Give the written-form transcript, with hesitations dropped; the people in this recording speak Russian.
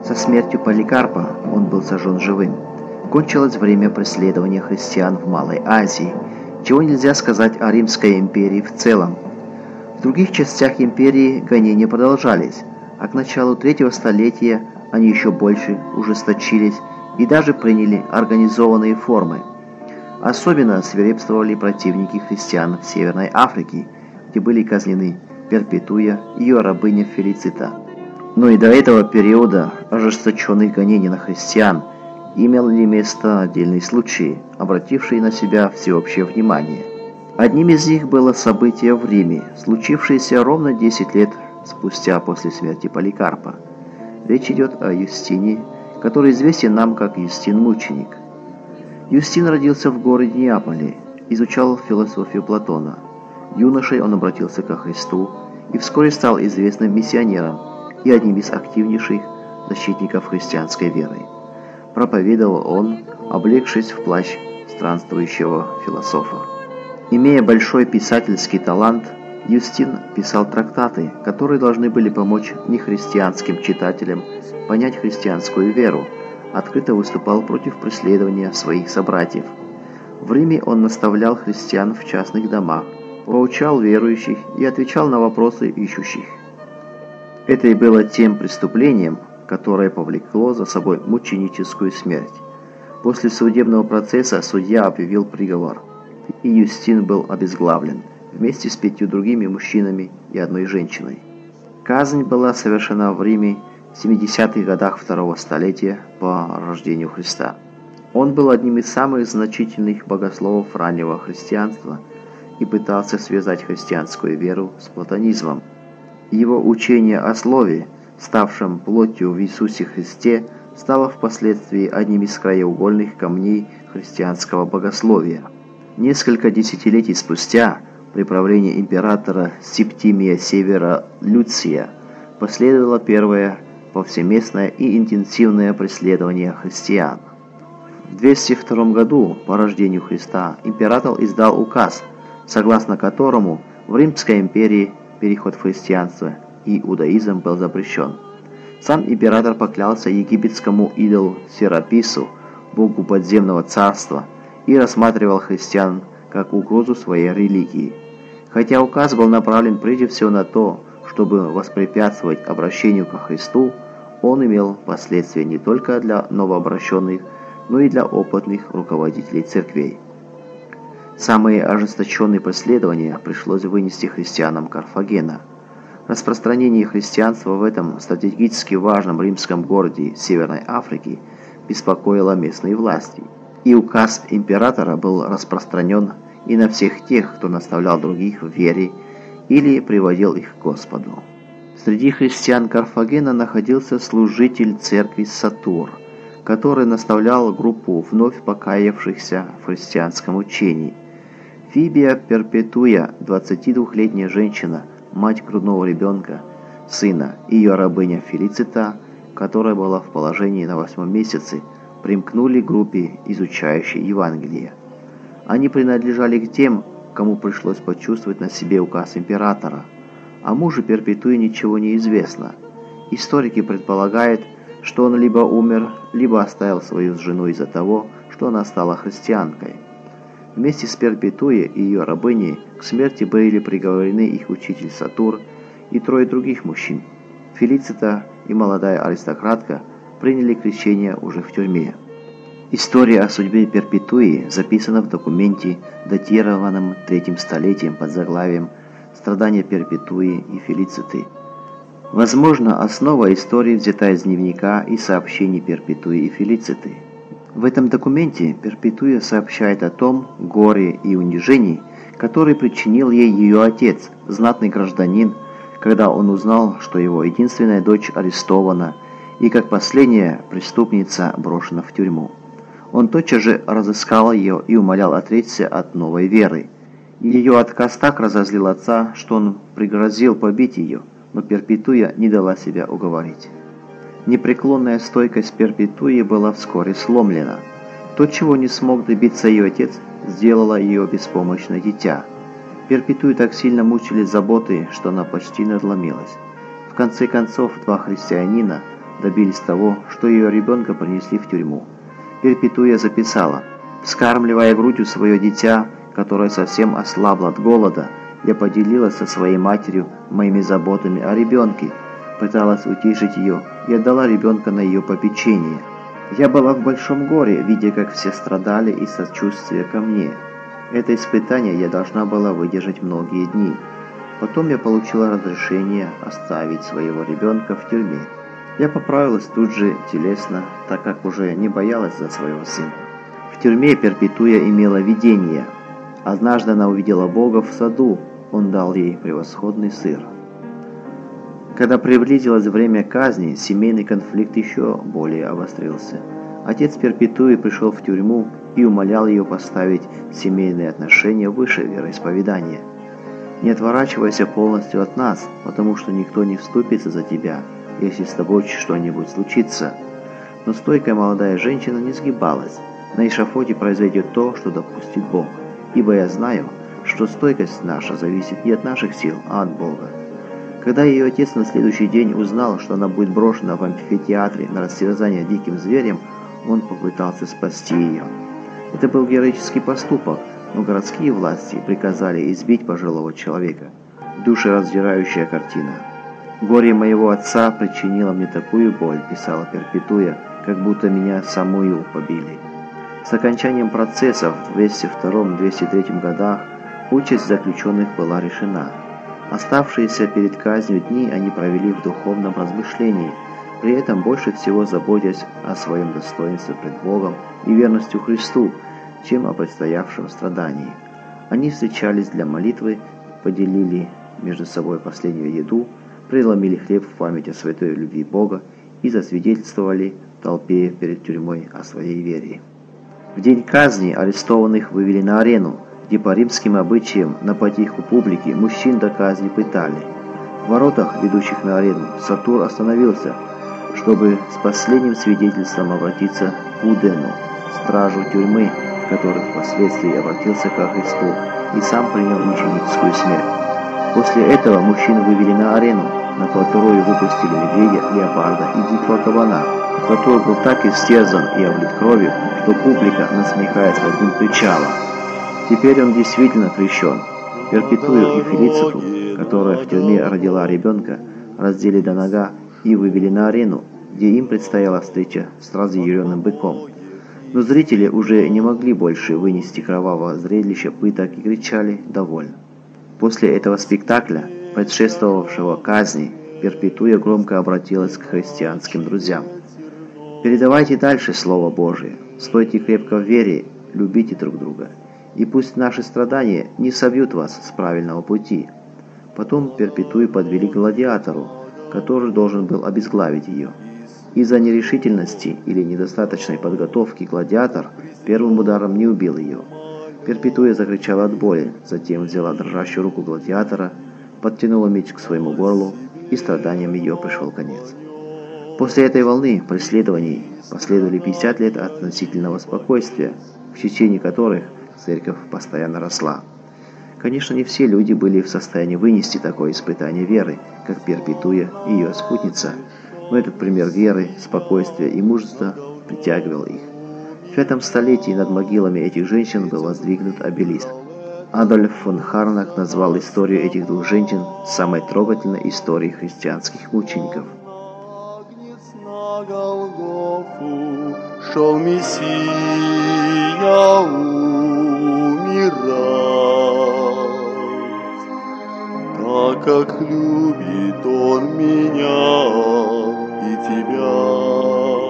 Со смертью Поликарпа он был сожжен живым. Кончилось время преследования христиан в Малой Азии, чего нельзя сказать о Римской империи в целом. В других частях империи гонения продолжались, а к началу третьего столетия они еще больше ужесточились и даже приняли организованные формы. Особенно свирепствовали противники христиан в Северной Африке, где были казнены Перпетуя и ее рабыня Фелицита. Но и до этого периода ожесточенных гонений на христиан имели место отдельные случаи, обратившие на себя всеобщее внимание. Одним из них было событие в Риме, случившееся ровно 10 лет спустя после смерти Поликарпа. Речь идет о Юстине, который известен нам как Юстин Мученик. Юстин родился в городе Неаполе, изучал философию Платона. Юношей он обратился ко Христу и вскоре стал известным миссионером и одним из активнейших защитников христианской веры. Проповедовал он, облегшись в плащ странствующего философа. Имея большой писательский талант, Юстин писал трактаты, которые должны были помочь нехристианским читателям понять христианскую веру, открыто выступал против преследования своих собратьев. В Риме он наставлял христиан в частных домах, поучал верующих и отвечал на вопросы ищущих. Это и было тем преступлением, которое повлекло за собой мученическую смерть. После судебного процесса судья объявил приговор, и Юстин был обезглавлен вместе с 5 другими мужчинами и одной женщиной. Казнь была совершена в Риме в 70-х годах второго столетия по рождению Христа. Он был одним из самых значительных богословов раннего христианства и пытался связать христианскую веру с платонизмом. Его учение о Слове, ставшем плотью в Иисусе Христе, стало впоследствии одним из краеугольных камней христианского богословия. Несколько десятилетий спустя, при правлении императора Септимия Севера Люция, последовало первое повсеместное и интенсивное преследование христиан. В 202 году по рождению Христа император издал указ, согласно которому в Римской империи переход в христианство и иудаизм был запрещен. Сам император поклялся египетскому идолу Серапису, богу подземного царства, и рассматривал христиан как угрозу своей религии. Хотя указ был направлен прежде всего на то, чтобы воспрепятствовать обращению ко Христу, он имел последствия не только для новообращенных, но и для опытных руководителей церквей. Самые ожесточенные преследования пришлось вынести христианам Карфагена. Распространение христианства в этом стратегически важном римском городе Северной Африки беспокоило местные власти, и указ императора был распространен и на всех тех, кто наставлял других в вере или приводил их к Господу. Среди христиан Карфагена находился служитель церкви Сатур, который наставлял группу вновь покаявшихся в христианском учении. Фибия Перпетуя, 22-летняя женщина, мать грудного ребенка, сына, и ее рабыня Фелицита, которая была в положении на 8-м месяце, примкнули к группе, изучающей Евангелие. Они принадлежали к тем, кому пришлось почувствовать на себе указ императора. О муже Перпетуи ничего не известно. Историки предполагают, что он либо умер, либо оставил свою жену из-за того, что она стала христианкой. Вместе с Перпетуей и ее рабыней к смерти были приговорены их учитель Сатур и 3 других мужчин. Фелицита и молодая аристократка приняли крещение уже в тюрьме. История о судьбе Перпетуи записана в документе, датированном 3-м столетием под заглавием «Страдания Перпетуи и Фелициты». Возможно, основа истории взята из дневника и сообщений Перпетуи и Фелициты. В этом документе Перпетуя сообщает о том горе и унижении, который причинил ей ее отец, знатный гражданин, когда он узнал, что его единственная дочь арестована и как последняя преступница брошена в тюрьму. Он тотчас же разыскал ее и умолял отречься от новой веры. Ее отказ так разозлил отца, что он пригрозил побить ее, но Перпетуя не дала себя уговорить. Непреклонная стойкость Перпетуи была вскоре сломлена. То, чего не смог добиться ее отец, сделало ее беспомощное дитя. Перпетую так сильно мучили заботы, что она почти надломилась. В конце концов, 2 христианина, добились того, что ее ребенка принесли в тюрьму. Перпетуя записала: «Вскармливая грудью свое дитя, которое совсем ослабло от голода, я поделилась со своей матерью моими заботами о ребенке, пыталась утешить ее и отдала ребенка на ее попечение. Я была в большом горе, видя, как все страдали из сочувствия ко мне. Это испытание я должна была выдержать многие дни. Потом я получила разрешение оставить своего ребенка в тюрьме. Я поправилась тут же телесно, так как уже не боялась за своего сына. В тюрьме Перпетуя имела видение. Однажды она увидела Бога в саду, Он дал ей превосходный сыр. Когда приблизилось время казни, семейный конфликт еще более обострился. Отец Перпетуи пришел в тюрьму и умолял ее поставить семейные отношения выше вероисповедания. «Не отворачивайся полностью от нас, потому что никто не вступится за тебя, если с тобой что-нибудь случится». Но стойкая молодая женщина не сгибалась. На эшафоте произойдет то, что допустит Бог. Ибо я знаю, что стойкость наша зависит не от наших сил, а от Бога. Когда ее отец на следующий день узнал, что она будет брошена в амфитеатре на растерзание диким зверем, он попытался спасти ее. Это был героический поступок, но городские власти приказали избить пожилого человека. Душераздирающая картина. «Горе моего отца причинило мне такую боль», – писала Перпетуя, – «как будто меня самую побили». С окончанием процесса в 202-203 годах участь заключенных была решена. Оставшиеся перед казнью дни они провели в духовном размышлении, при этом больше всего заботясь о своем достоинстве пред Богом и верностью Христу, чем о предстоявшем страдании. Они встречались для молитвы, поделили между собой последнюю еду, преломили хлеб в память о святой любви Бога и засвидетельствовали толпе перед тюрьмой о своей вере. В день казни арестованных вывели на арену, где по римским обычаям на потеху публики мужчин до казни пытали. В воротах, ведущих на арену, Сатур остановился, чтобы с последним свидетельством обратиться к Удену, стражу тюрьмы, который впоследствии обратился ко Христу и сам принял мученическую смерть. После этого мужчин вывели на арену, на которую выпустили медведя, леопарда и дикого кабана, который был так истерзан и облит кровью, что публика, насмехаясь над ним, кричала. Теперь он действительно крещен. Перпетую и Фелициту, которая в тюрьме родила ребенка, раздели до нога и вывели на арену, где им предстояла встреча с разъяренным быком. Но зрители уже не могли больше вынести кровавого зрелища пыток и кричали «довольно». После этого спектакля, предшествовавшего казни, Перпетуя громко обратилась к христианским друзьям. «Передавайте дальше Слово Божие, стойте крепко в вере, любите друг друга, и пусть наши страдания не собьют вас с правильного пути». Потом Перпетую подвели к гладиатору, который должен был обезглавить ее. Из-за нерешительности или недостаточной подготовки гладиатор первым ударом не убил ее. Перпетуя закричала от боли, затем взяла дрожащую руку гладиатора, подтянула меч к своему горлу, и страданиям ее пришел конец. После этой волны преследований последовали 50 лет относительного спокойствия, в течение которых церковь постоянно росла. Конечно, не все люди были в состоянии вынести такое испытание веры, как Перпетуя и ее спутница, но этот пример веры, спокойствия и мужества притягивал их. В этом столетии над могилами этих женщин был воздвигнут обелиск. Адольф фон Харнак назвал историю этих двух женщин самой трогательной историей христианских мучеников. На Голгофу шел Мессия умирать, так как любит Он меня и тебя.